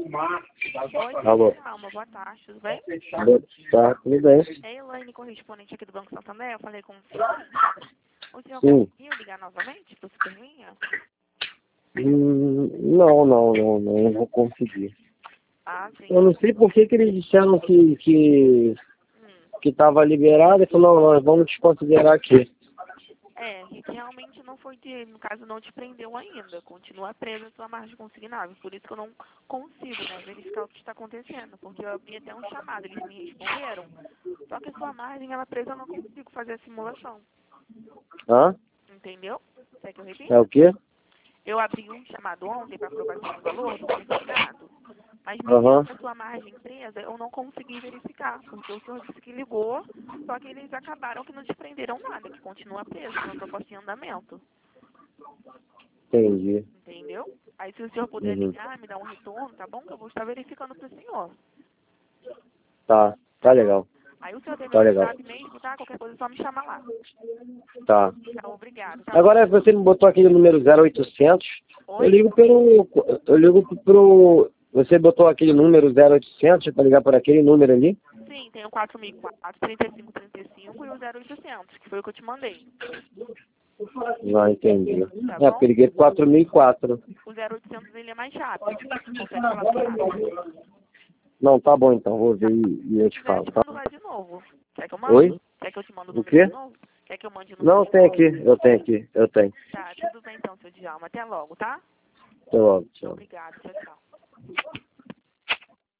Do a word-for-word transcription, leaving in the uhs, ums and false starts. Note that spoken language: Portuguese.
Oi, Alô. Calma, boa tarde, tudo bem? Tá, tudo bem. É Elaine, correspondente aqui do Banco Santander, eu falei com o senhor. O senhor Sim. conseguiu ligar novamente para o Superlinha? Hum, não, não, não, não, não consegui. Ah, sim. Eu não sei por que, que eles disseram que que Hum. que estava liberado e falou, não, nós vamos desconsiderar aqui. É, que realmente não foi de, no caso não te prendeu ainda, continua presa a sua margem consignável, por isso que eu não consigo, né, verificar o que está acontecendo, porque eu abri até um chamado, eles me responderam, só que a sua margem ela presa eu não consigo fazer a simulação, Hã? entendeu? Quer que eu repita? É o quê? Eu abri um chamado ontem para aprovação do valor do consignado, mas Aham. mediante a sua margem presa, eu não consegui verificar, porque o senhor disse que ligou, só que eles acabaram que não desprenderam nada, que continua preso, uma proposta em andamento, Entendi. entendeu? Aí se o senhor puder Uhum. ligar, me dar um retorno, tá bom? Que eu vou estar verificando para o senhor, Tá, tá tá bom? legal. Aí o senhor tem meu Tá legal. WhatsApp mesmo, tá? Qualquer coisa é só me chamar lá. Tá. Tá, obrigado, tá? Agora você me botou aquele número zero oitocentos. Eu Oi? ligo pelo. Eu ligo pro. Você botou aquele número zero oitocentos para ligar por aquele número ali? Sim, tem o quatro mil e quatro, trinta e cinco trinta e cinco e o zero oitocentos, que foi o que eu te mandei, Não, entendi. tá É, bom? porque liguei quatro mil e quatro. O zero oitocentos ele é mais rápido, consegue falar mais rápido. Não, tá bom então, vou ver e, e eu Se te quiser, eu falo, te tá? mando lá de novo. Quer que eu mande? Oi? Quer que eu te mande o O número quê? de novo? Quer que eu mande o número Não, de tem novo? aqui, eu tenho aqui, eu tenho. Tá, tudo bem então, seu Djalma. Até logo, tá? Até logo, tchau. Obrigado, tchau, tchau.